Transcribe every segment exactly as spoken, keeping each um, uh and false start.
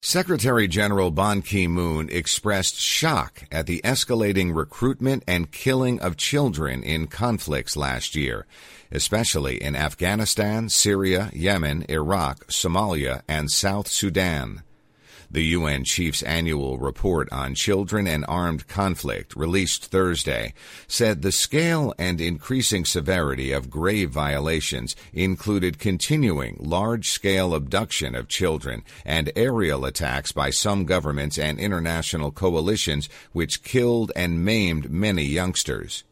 Secretary General Ban Ki-moon expressed shock at the escalating recruitment and killing of children in conflicts last year, especially in Afghanistan, Syria, Yemen, Iraq, Somalia, and South Sudan. The U N Chief's annual report on children and armed conflict, released Thursday, said the scale and increasing severity of grave violations included continuing large-scale abduction of children and aerial attacks by some governments and international coalitions which killed and maimed many youngsters.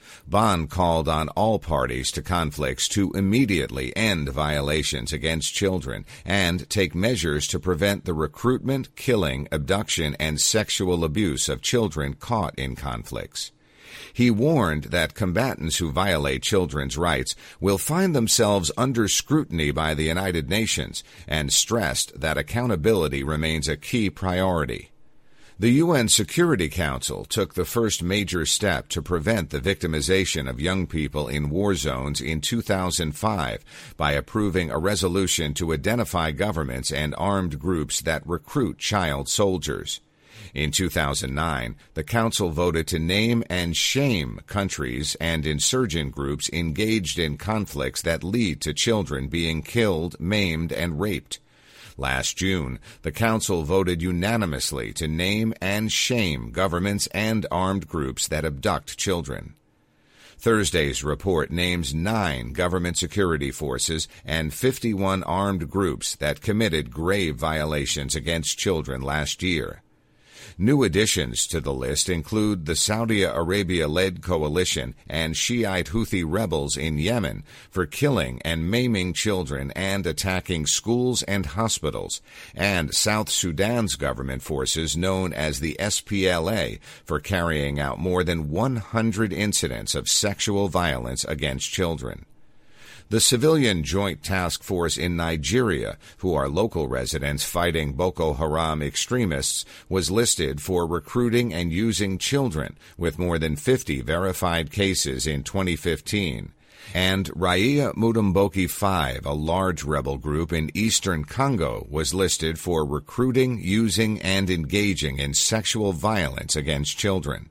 Ban called on all parties to conflicts to immediately end violations against children and take measures to prevent the recruitment, killing, abduction, and sexual abuse of children caught in conflicts. He warned that combatants who violate children's rights will find themselves under scrutiny by the United Nations and stressed that accountability remains a key priority. The U N Security Council took the first major step to prevent the victimization of young people in war zones in two thousand five by approving a resolution to identify governments and armed groups that recruit child soldiers. In two thousand nine, the Council voted to name and shame countries and insurgent groups engaged in conflicts that lead to children being killed, maimed, and raped. Last June, the Council voted unanimously to name and shame governments and armed groups that abduct children. Thursday's report names nine government security forces and fifty-one armed groups that committed grave violations against children last year. New additions to the list include the Saudi Arabia-led coalition and Shiite Houthi rebels in Yemen for killing and maiming children and attacking schools and hospitals, and South Sudan's government forces known as the S P L A for carrying out more than one hundred incidents of sexual violence against children. The Civilian Joint Task Force in Nigeria, who are local residents fighting Boko Haram extremists, was listed for recruiting and using children, with more than fifty verified cases in twenty fifteen. And Raia Mudumboki five, a large rebel group in eastern Congo, was listed for recruiting, using, and engaging in sexual violence against children.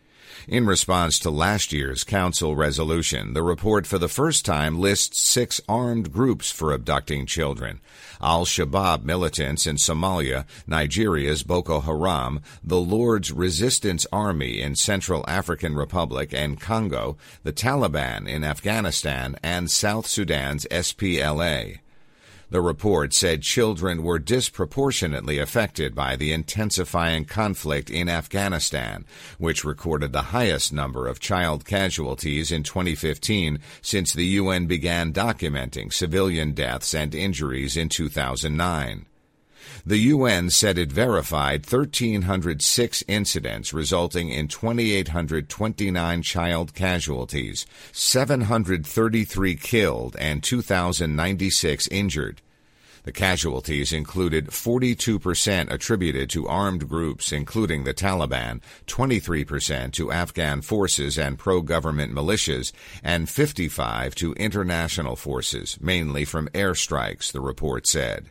In response to last year's Council resolution, the report for the first time lists six armed groups for abducting children: Al-Shabaab militants in Somalia, Nigeria's Boko Haram, the Lord's Resistance Army in Central African Republic and Congo, the Taliban in Afghanistan, and South Sudan's S P L A. The report said children were disproportionately affected by the intensifying conflict in Afghanistan, which recorded the highest number of child casualties in twenty fifteen since the U N began documenting civilian deaths and injuries in two thousand nine. The U N said it verified one thousand three hundred six incidents resulting in two thousand eight hundred twenty-nine child casualties, seven hundred thirty-three killed, and two thousand ninety-six injured. The casualties included forty-two percent attributed to armed groups, including the Taliban, twenty-three percent to Afghan forces and pro-government militias, and fifty-five percent to international forces, mainly from airstrikes, the report said.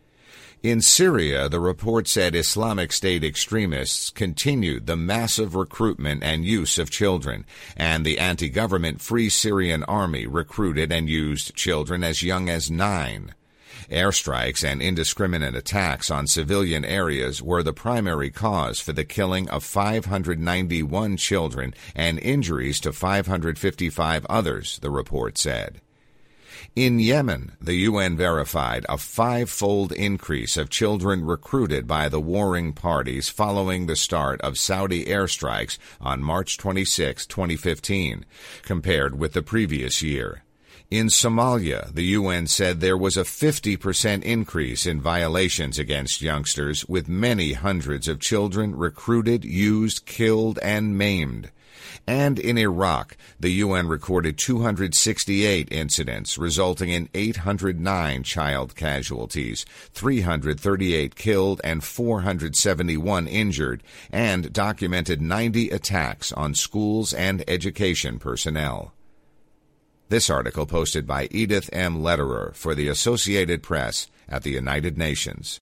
In Syria, the report said Islamic State extremists continued the massive recruitment and use of children, and the anti-government Free Syrian Army recruited and used children as young as nine. Airstrikes and indiscriminate attacks on civilian areas were the primary cause for the killing of five hundred ninety-one children and injuries to five hundred fifty-five others, the report said. In Yemen, the U N verified a five-fold increase of children recruited by the warring parties following the start of Saudi airstrikes on March twenty-sixth, twenty fifteen, compared with the previous year. In Somalia, the U N said there was a fifty percent increase in violations against youngsters, with many hundreds of children recruited, used, killed, and maimed. And in Iraq, the U N recorded two hundred sixty-eight incidents, resulting in eight hundred nine child casualties, three hundred thirty-eight killed, and four hundred seventy-one injured, and documented ninety attacks on schools and education personnel. This article posted by Edith M. Lederer for the Associated Press at the United Nations.